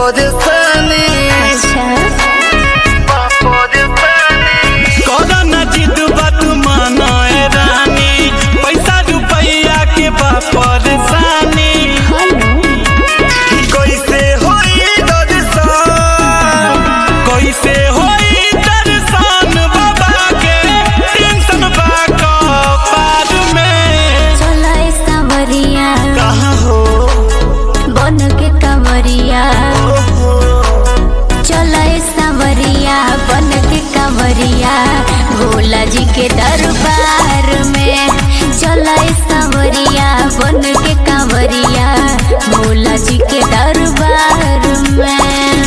परेशानी कोरोना जिद बात मानो ए रानी, पैसा रुपया के बा परेशानी। कैसे होई दर्शन, कैसे होई दर्शन बाबा के, टेंशन बा कपार में। चला सांवरिया कहाँ हो बन के कंवरिया, चला सांवरिया बन के कंवरिया, भोला जी के दरबार में। चला सांवरिया बन के कंवरिया, भोला जी के दरबार में।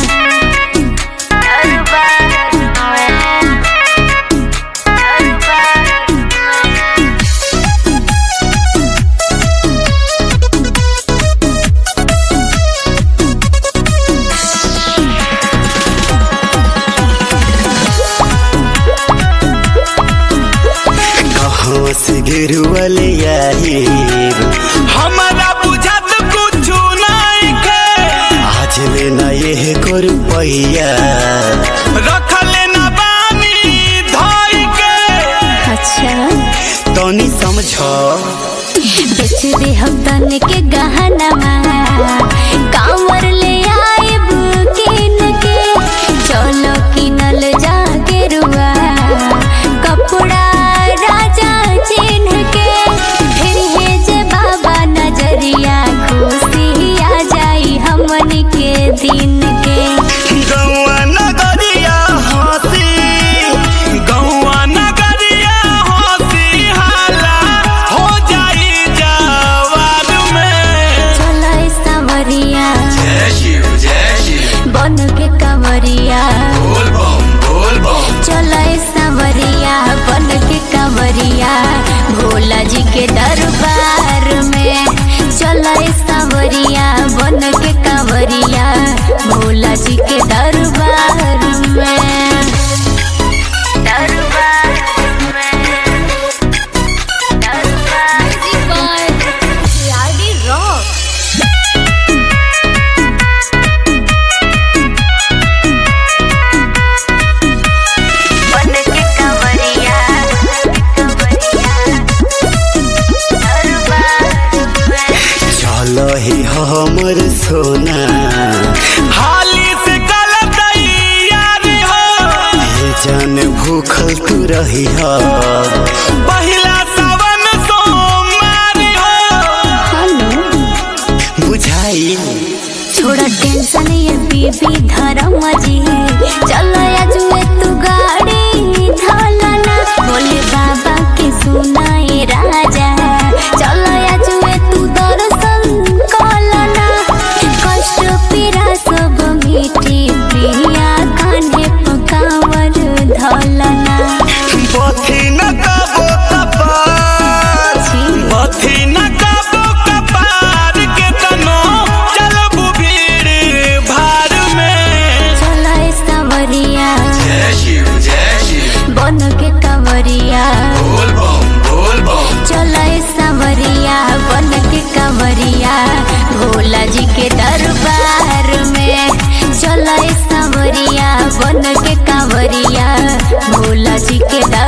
कहाँ से गिरवल आई हमारा बुझत कुछ नहीं के, आज लेना ये को रुपया रख लेना बानी धाई के। अच्छा तनी समझो बेच दे हम तन के गहना, कांवर ले आइब किन के। चलो किनल जाके रुआ कपड़ा राजा चिन्ह के, फिर हे जे बाबा नजरिया, खुशी आ जाई हमन के दिन के। गौआ नगरिया हंसी, गौआ नगरिया हंसी, हाला हो जाई जवार में। चला सांवरिया जय शिव बन के कंवरिया, बोल बम चला सांवरिया बन के कंवरिया, भोला जी के दरबार में। चला सांवरिया बन के कंवरिया, भोला जी के दरबार में। चलो ही हमर सोना, हाली से कल तैयार हो, ये जान भूखल तू रही हो, पहिला सावन सोमवार हो। बुझाई थोड़ा टेंशन ये बीबी धर्म जी, चलो आजुए तू गाड़ी धोलना, बोले बाबा के सुनाए राजा, चलो आजुए तू दर्शन कोलना। कष्ट पीड़ा सब मिठी प्रिया, कान्हे पकावर धोलना। बथी न कबो कपार, बथी न कबो कपार, के तनो चलबू भीड़ भार में। चला सांवरिया जय शिव बन के कंवरिया, बोल बम चला सांवरिया बन के कंवरिया, भोला जी के दरबार में। चला सांवरिया बन के कंवरिया, भोला जी के